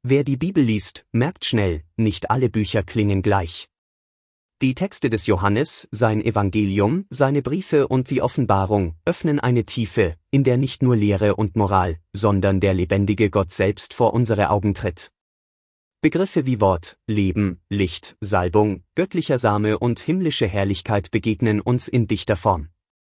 Wer die Bibel liest, merkt schnell, nicht alle Bücher klingen gleich. Die Texte des Johannes, sein Evangelium, seine Briefe und die Offenbarung öffnen eine Tiefe, in der nicht nur Lehre und Moral, sondern der lebendige Gott selbst vor unsere Augen tritt. Begriffe wie Wort, Leben, Licht, Salbung, göttlicher Same und himmlische Herrlichkeit begegnen uns in dichter Form.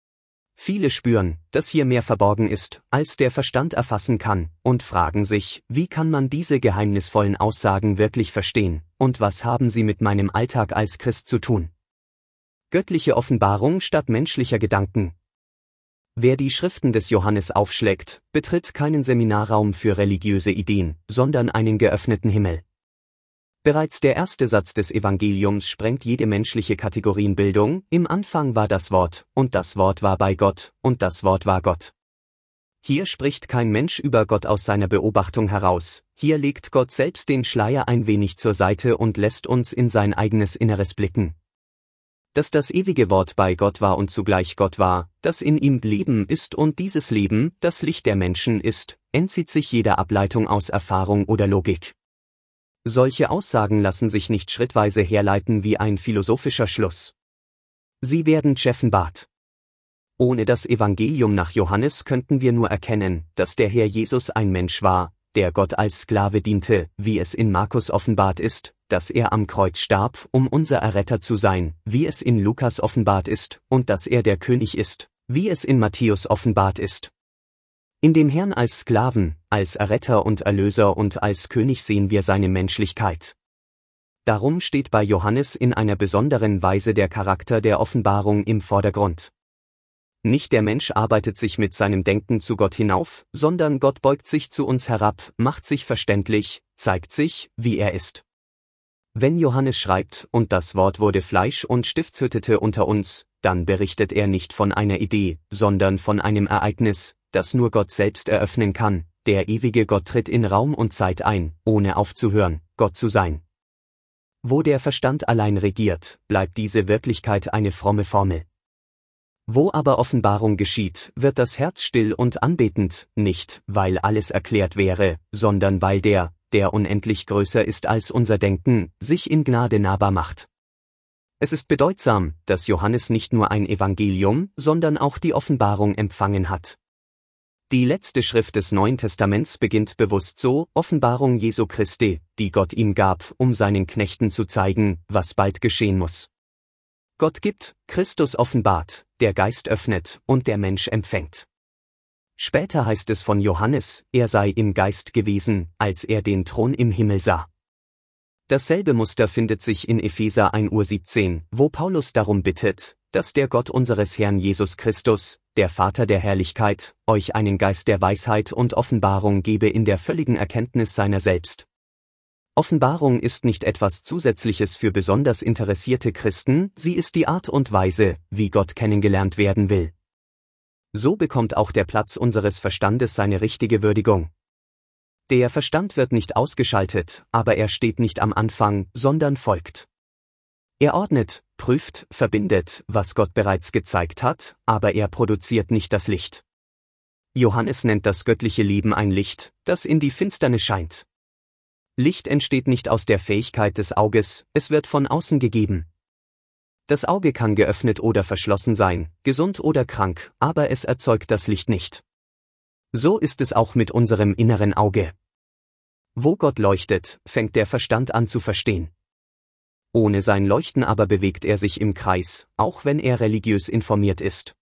Viele spüren, dass hier mehr verborgen ist, als der Verstand erfassen kann, und fragen sich, wie kann man diese geheimnisvollen Aussagen wirklich verstehen, und was haben sie mit meinem Alltag als Christ zu tun? Göttliche Offenbarung statt menschlicher Gedanken. Wer die Schriften des Johannes aufschlägt, betritt keinen Seminarraum für religiöse Ideen, sondern einen geöffneten Himmel. Bereits der erste Satz des Evangeliums sprengt jede menschliche Kategorienbildung: Im Anfang war das Wort, und das Wort war bei Gott, und das Wort war Gott. Hier spricht kein Mensch über Gott aus seiner Beobachtung heraus, hier legt Gott selbst den Schleier ein wenig zur Seite und lässt uns in sein eigenes Inneres blicken. Dass das ewige Wort bei Gott war und zugleich Gott war, das in ihm Leben ist und dieses Leben das Licht der Menschen ist, entzieht sich jeder Ableitung aus Erfahrung oder Logik. Solche Aussagen lassen sich nicht schrittweise herleiten wie ein philosophischer Schluss. Sie werden offenbart. Ohne das Evangelium nach Johannes könnten wir nur erkennen, dass der Herr Jesus ein Mensch war, der Gott als Sklave diente, wie es in Markus offenbart ist, dass er am Kreuz starb, um unser Erretter zu sein, wie es in Lukas offenbart ist, und dass er der König ist, wie es in Matthäus offenbart ist. In dem Herrn als Sklaven, als Erretter und Erlöser und als König sehen wir seine Menschlichkeit. Darum steht bei Johannes in einer besonderen Weise der Charakter der Offenbarung im Vordergrund. Nicht der Mensch arbeitet sich mit seinem Denken zu Gott hinauf, sondern Gott beugt sich zu uns herab, macht sich verständlich, zeigt sich, wie er ist. Wenn Johannes schreibt, und das Wort wurde Fleisch und stiftshüttete unter uns, dann berichtet er nicht von einer Idee, sondern von einem Ereignis, das nur Gott selbst eröffnen kann. Der ewige Gott tritt in Raum und Zeit ein, ohne aufzuhören, Gott zu sein. Wo der Verstand allein regiert, bleibt diese Wirklichkeit eine fromme Formel. Wo aber Offenbarung geschieht, wird das Herz still und anbetend, nicht, weil alles erklärt wäre, sondern weil der unendlich größer ist als unser Denken, sich in Gnade nahbar macht. Es ist bedeutsam, dass Johannes nicht nur ein Evangelium, sondern auch die Offenbarung empfangen hat. Die letzte Schrift des Neuen Testaments beginnt bewusst so: Offenbarung Jesu Christi, die Gott ihm gab, um seinen Knechten zu zeigen, was bald geschehen muss. Gott gibt, Christus offenbart, der Geist öffnet und der Mensch empfängt. Später heißt es von Johannes, er sei im Geist gewesen, als er den Thron im Himmel sah. Dasselbe Muster findet sich in Epheser 1:17, wo Paulus darum bittet, dass der Gott unseres Herrn Jesus Christus, der Vater der Herrlichkeit, euch einen Geist der Weisheit und Offenbarung gebe in der völligen Erkenntnis seiner selbst. Offenbarung ist nicht etwas Zusätzliches für besonders interessierte Christen, sie ist die Art und Weise, wie Gott kennengelernt werden will. So bekommt auch der Platz unseres Verstandes seine richtige Würdigung. Der Verstand wird nicht ausgeschaltet, aber er steht nicht am Anfang, sondern folgt. Er ordnet, prüft, verbindet, was Gott bereits gezeigt hat, aber er produziert nicht das Licht. Johannes nennt das göttliche Leben ein Licht, das in die Finsternis scheint. Licht entsteht nicht aus der Fähigkeit des Auges, es wird von außen gegeben. Das Auge kann geöffnet oder verschlossen sein, gesund oder krank, aber es erzeugt das Licht nicht. So ist es auch mit unserem inneren Auge. Wo Gott leuchtet, fängt der Verstand an zu verstehen. Ohne sein Leuchten aber bewegt er sich im Kreis, auch wenn er religiös informiert ist.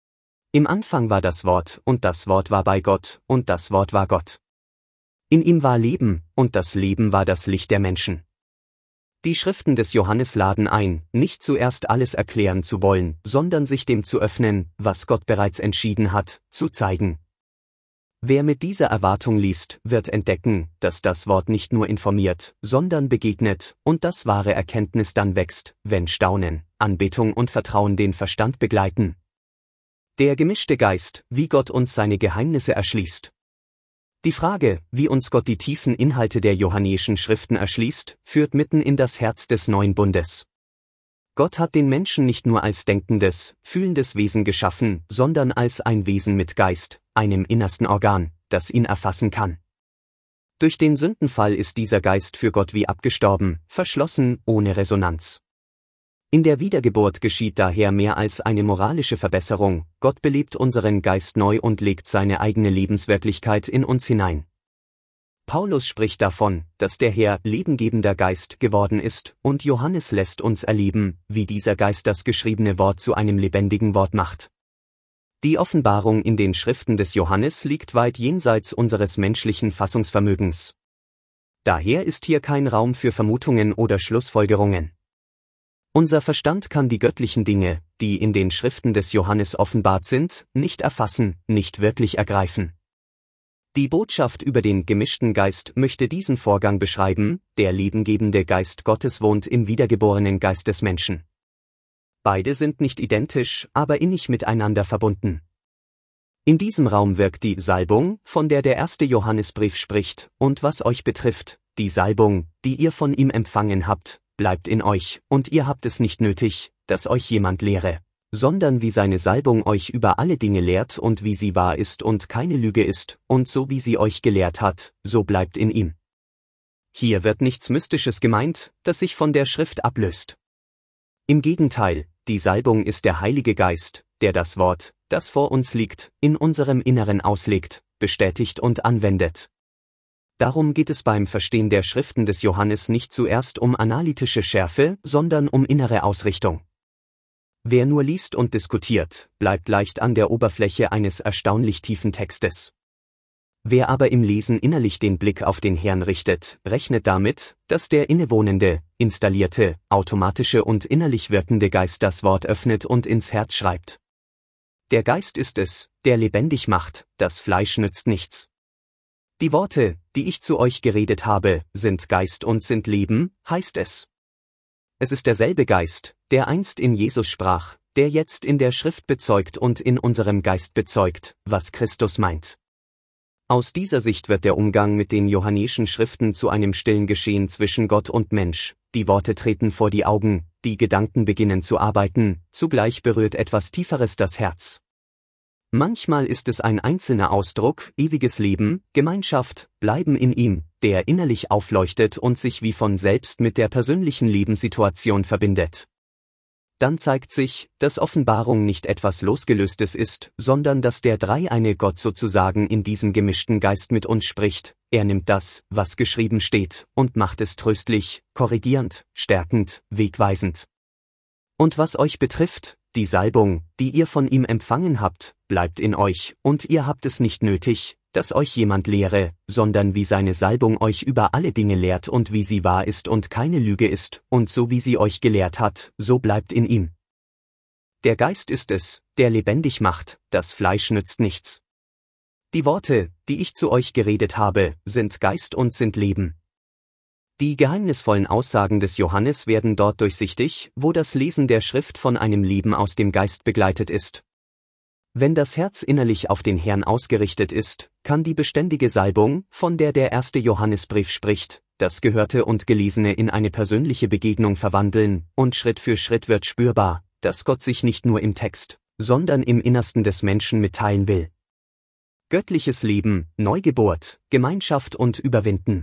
Im Anfang war das Wort, und das Wort war bei Gott, und das Wort war Gott. In ihm war Leben, und das Leben war das Licht der Menschen. Die Schriften des Johannes laden ein, nicht zuerst alles erklären zu wollen, sondern sich dem zu öffnen, was Gott bereits entschieden hat, zu zeigen. Wer mit dieser Erwartung liest, wird entdecken, dass das Wort nicht nur informiert, sondern begegnet, und dass wahre Erkenntnis dann wächst, wenn Staunen, Anbetung und Vertrauen den Verstand begleiten. Der gemischte Geist, wie Gott uns seine Geheimnisse erschließt. Die Frage, wie uns Gott die tiefen Inhalte der johannäischen Schriften erschließt, führt mitten in das Herz des neuen Bundes. Gott hat den Menschen nicht nur als denkendes, fühlendes Wesen geschaffen, sondern als ein Wesen mit Geist, einem innersten Organ, das ihn erfassen kann. Durch den Sündenfall ist dieser Geist für Gott wie abgestorben, verschlossen, ohne Resonanz. In der Wiedergeburt geschieht daher mehr als eine moralische Verbesserung, Gott belebt unseren Geist neu und legt seine eigene Lebenswirklichkeit in uns hinein. Paulus spricht davon, dass der Herr lebengebender Geist geworden ist, und Johannes lässt uns erleben, wie dieser Geist das geschriebene Wort zu einem lebendigen Wort macht. Die Offenbarung in den Schriften des Johannes liegt weit jenseits unseres menschlichen Fassungsvermögens. Daher ist hier kein Raum für Vermutungen oder Schlussfolgerungen. Unser Verstand kann die göttlichen Dinge, die in den Schriften des Johannes offenbart sind, nicht erfassen, nicht wirklich ergreifen. Die Botschaft über den gemischten Geist möchte diesen Vorgang beschreiben, der lebengebende Geist Gottes wohnt im wiedergeborenen Geist des Menschen. Beide sind nicht identisch, aber innig miteinander verbunden. In diesem Raum wirkt die Salbung, von der der erste Johannesbrief spricht, und was euch betrifft, die Salbung, die ihr von ihm empfangen habt, bleibt in euch, und ihr habt es nicht nötig, dass euch jemand lehre, sondern wie seine Salbung euch über alle Dinge lehrt und wie sie wahr ist und keine Lüge ist, und so wie sie euch gelehrt hat, so bleibt in ihm. Hier wird nichts Mystisches gemeint, das sich von der Schrift ablöst. Im Gegenteil, die Salbung ist der Heilige Geist, der das Wort, das vor uns liegt, in unserem Inneren auslegt, bestätigt und anwendet. Darum geht es beim Verstehen der Schriften des Johannes nicht zuerst um analytische Schärfe, sondern um innere Ausrichtung. Wer nur liest und diskutiert, bleibt leicht an der Oberfläche eines erstaunlich tiefen Textes. Wer aber im Lesen innerlich den Blick auf den Herrn richtet, rechnet damit, dass der innewohnende, installierte, automatische und innerlich wirkende Geist das Wort öffnet und ins Herz schreibt. Der Geist ist es, der lebendig macht, das Fleisch nützt nichts. Die Worte, die ich zu euch geredet habe, sind Geist und sind Leben, heißt es. Es ist derselbe Geist, der einst in Jesus sprach, der jetzt in der Schrift bezeugt und in unserem Geist bezeugt, was Christus meint. Aus dieser Sicht wird der Umgang mit den johannischen Schriften zu einem stillen Geschehen zwischen Gott und Mensch, die Worte treten vor die Augen, die Gedanken beginnen zu arbeiten, zugleich berührt etwas Tieferes das Herz. Manchmal ist es ein einzelner Ausdruck, ewiges Leben, Gemeinschaft, Bleiben in ihm, der innerlich aufleuchtet und sich wie von selbst mit der persönlichen Lebenssituation verbindet. Dann zeigt sich, dass Offenbarung nicht etwas Losgelöstes ist, sondern dass der dreieine Gott sozusagen in diesem gemischten Geist mit uns spricht. Er nimmt das, was geschrieben steht, und macht es tröstlich, korrigierend, stärkend, wegweisend. Und was euch betrifft, die Salbung, die ihr von ihm empfangen habt, bleibt in euch, und ihr habt es nicht nötig, dass euch jemand lehre, sondern wie seine Salbung euch über alle Dinge lehrt und wie sie wahr ist und keine Lüge ist, und so wie sie euch gelehrt hat, so bleibt in ihm. Der Geist ist es, der lebendig macht, das Fleisch nützt nichts. Die Worte, die ich zu euch geredet habe, sind Geist und sind Leben. Die geheimnisvollen Aussagen des Johannes werden dort durchsichtig, wo das Lesen der Schrift von einem Leben aus dem Geist begleitet ist. Wenn das Herz innerlich auf den Herrn ausgerichtet ist, kann die beständige Salbung, von der der erste Johannesbrief spricht, das Gehörte und Gelesene in eine persönliche Begegnung verwandeln, und Schritt für Schritt wird spürbar, dass Gott sich nicht nur im Text, sondern im Innersten des Menschen mitteilen will. Göttliches Leben, Neugeburt, Gemeinschaft und Überwinden.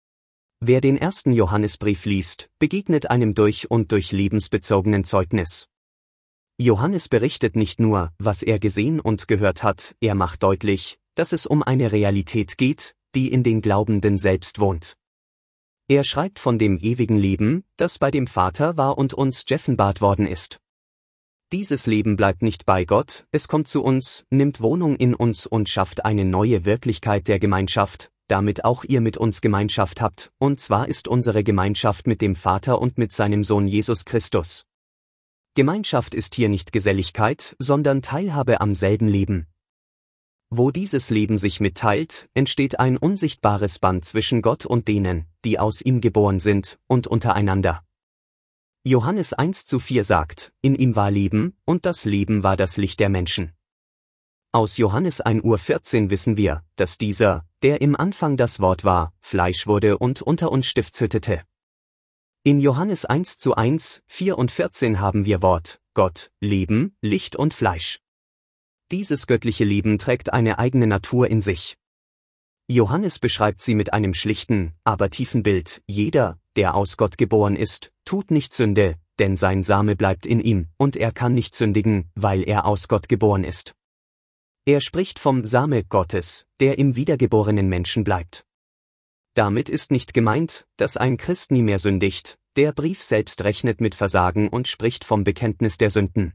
Wer den ersten Johannesbrief liest, begegnet einem durch und durch lebensbezogenen Zeugnis. Johannes berichtet nicht nur, was er gesehen und gehört hat, er macht deutlich, dass es um eine Realität geht, die in den Glaubenden selbst wohnt. Er schreibt von dem ewigen Leben, das bei dem Vater war und uns geoffenbart worden ist. Dieses Leben bleibt nicht bei Gott, es kommt zu uns, nimmt Wohnung in uns und schafft eine neue Wirklichkeit der Gemeinschaft, damit auch ihr mit uns Gemeinschaft habt, und zwar ist unsere Gemeinschaft mit dem Vater und mit seinem Sohn Jesus Christus. Gemeinschaft ist hier nicht Geselligkeit, sondern Teilhabe am selben Leben. Wo dieses Leben sich mitteilt, entsteht ein unsichtbares Band zwischen Gott und denen, die aus ihm geboren sind, und untereinander. Johannes 1:4 sagt, in ihm war Leben, und das Leben war das Licht der Menschen. Aus Johannes 1:14 wissen wir, dass dieser, der im Anfang das Wort war, Fleisch wurde und unter uns stiftshütete. In Johannes 1:1, 4 und 14 haben wir Wort, Gott, Leben, Licht und Fleisch. Dieses göttliche Leben trägt eine eigene Natur in sich. Johannes beschreibt sie mit einem schlichten, aber tiefen Bild: Jeder, der aus Gott geboren ist, tut nicht Sünde, denn sein Same bleibt in ihm, und er kann nicht sündigen, weil er aus Gott geboren ist. Er spricht vom Same Gottes, der im wiedergeborenen Menschen bleibt. Damit ist nicht gemeint, dass ein Christ nie mehr sündigt. Der Brief selbst rechnet mit Versagen und spricht vom Bekenntnis der Sünden.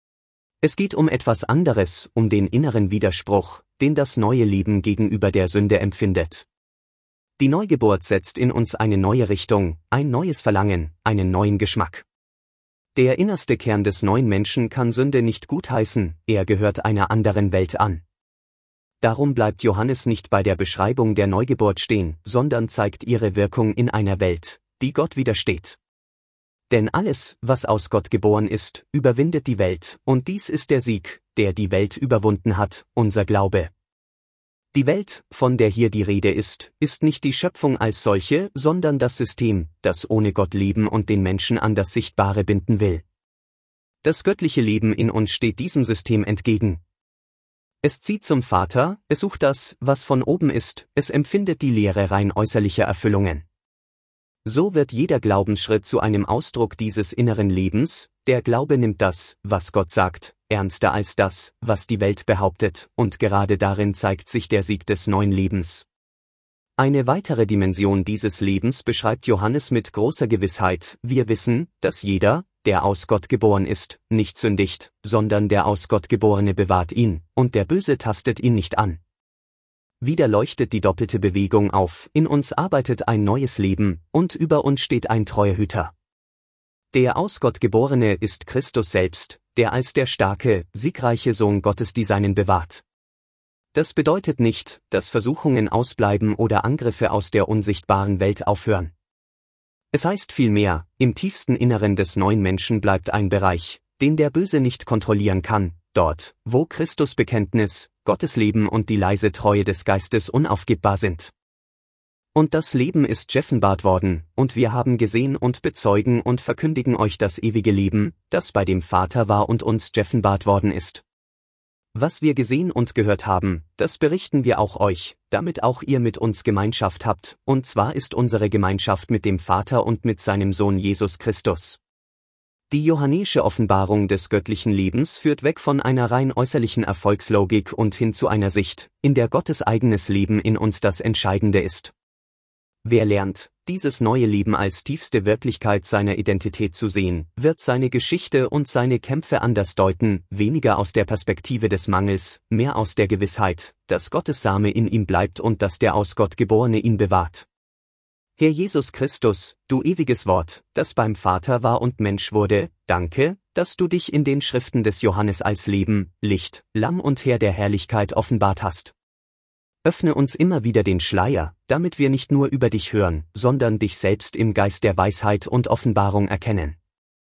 Es geht um etwas anderes, um den inneren Widerspruch, den das neue Leben gegenüber der Sünde empfindet. Die Neugeburt setzt in uns eine neue Richtung, ein neues Verlangen, einen neuen Geschmack. Der innerste Kern des neuen Menschen kann Sünde nicht gutheißen, er gehört einer anderen Welt an. Darum bleibt Johannes nicht bei der Beschreibung der Neugeburt stehen, sondern zeigt ihre Wirkung in einer Welt, die Gott widersteht. Denn alles, was aus Gott geboren ist, überwindet die Welt, und dies ist der Sieg, der die Welt überwunden hat, unser Glaube. Die Welt, von der hier die Rede ist nicht die Schöpfung als solche, sondern das System, das ohne Gott leben und den Menschen an das Sichtbare binden will. Das göttliche Leben in uns steht diesem System entgegen. Es zieht zum Vater, es sucht das, was von oben ist, es empfindet die Leere rein äußerlicher Erfüllungen. So wird jeder Glaubensschritt zu einem Ausdruck dieses inneren Lebens. Der Glaube nimmt das, was Gott sagt, ernster als das, was die Welt behauptet, und gerade darin zeigt sich der Sieg des neuen Lebens. Eine weitere Dimension dieses Lebens beschreibt Johannes mit großer Gewissheit: Wir wissen, dass jeder, der aus Gott geboren ist, nicht sündigt, sondern der aus Gott Geborene bewahrt ihn, und der Böse tastet ihn nicht an. Wieder leuchtet die doppelte Bewegung auf: In uns arbeitet ein neues Leben, und über uns steht ein treuer Hüter. Der aus Gott Geborene ist Christus selbst, der als der starke, siegreiche Sohn Gottes die Seinen bewahrt. Das bedeutet nicht, dass Versuchungen ausbleiben oder Angriffe aus der unsichtbaren Welt aufhören. Es heißt vielmehr, im tiefsten Inneren des neuen Menschen bleibt ein Bereich, den der Böse nicht kontrollieren kann, dort, wo Christus Bekenntnis, Gottes Leben und die leise Treue des Geistes unaufgibbar sind. Und das Leben ist geoffenbart worden, und wir haben gesehen und bezeugen und verkündigen euch das ewige Leben, das bei dem Vater war und uns geoffenbart worden ist. Was wir gesehen und gehört haben, das berichten wir auch euch, damit auch ihr mit uns Gemeinschaft habt, und zwar ist unsere Gemeinschaft mit dem Vater und mit seinem Sohn Jesus Christus. Die johannäische Offenbarung des göttlichen Lebens führt weg von einer rein äußerlichen Erfolgslogik und hin zu einer Sicht, in der Gottes eigenes Leben in uns das Entscheidende ist. Wer lernt, dieses neue Leben als tiefste Wirklichkeit seiner Identität zu sehen, wird seine Geschichte und seine Kämpfe anders deuten, weniger aus der Perspektive des Mangels, mehr aus der Gewissheit, dass Gottes Same in ihm bleibt und dass der aus Gott Geborene ihn bewahrt. Herr Jesus Christus, du ewiges Wort, das beim Vater war und Mensch wurde, danke, dass du dich in den Schriften des Johannes als Leben, Licht, Lamm und Herr der Herrlichkeit offenbart hast. Öffne uns immer wieder den Schleier, damit wir nicht nur über dich hören, sondern dich selbst im Geist der Weisheit und Offenbarung erkennen.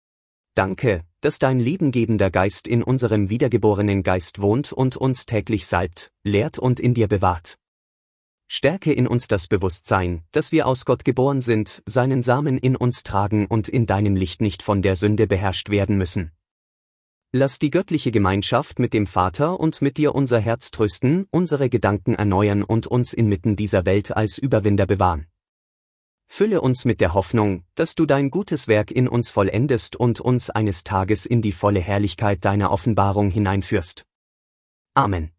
Danke, dass dein lebengebender Geist in unserem wiedergeborenen Geist wohnt und uns täglich salbt, lehrt und in dir bewahrt. Stärke in uns das Bewusstsein, dass wir aus Gott geboren sind, seinen Samen in uns tragen und in deinem Licht nicht von der Sünde beherrscht werden müssen. Lass die göttliche Gemeinschaft mit dem Vater und mit dir unser Herz trösten, unsere Gedanken erneuern und uns inmitten dieser Welt als Überwinder bewahren. Fülle uns mit der Hoffnung, dass du dein gutes Werk in uns vollendest und uns eines Tages in die volle Herrlichkeit deiner Offenbarung hineinführst. Amen.